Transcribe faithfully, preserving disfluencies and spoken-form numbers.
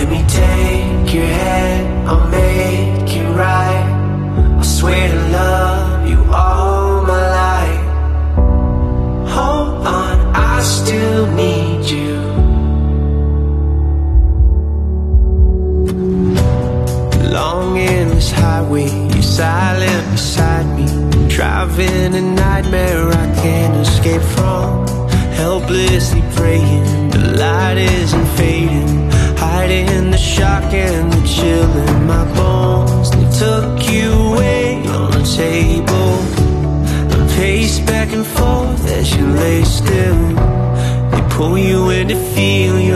Let me take your hand, I'll make it right. I swear to love you all my life. Hold on, I still need you. Along endless highway, you're silent beside me. Driving a nightmare I can't escape from. Helplessly praying, the light isn't fading. Hiding the shock and the chill in my bones. They took you away on the table. I pace back and forth as you lay still. They pull you in to feel your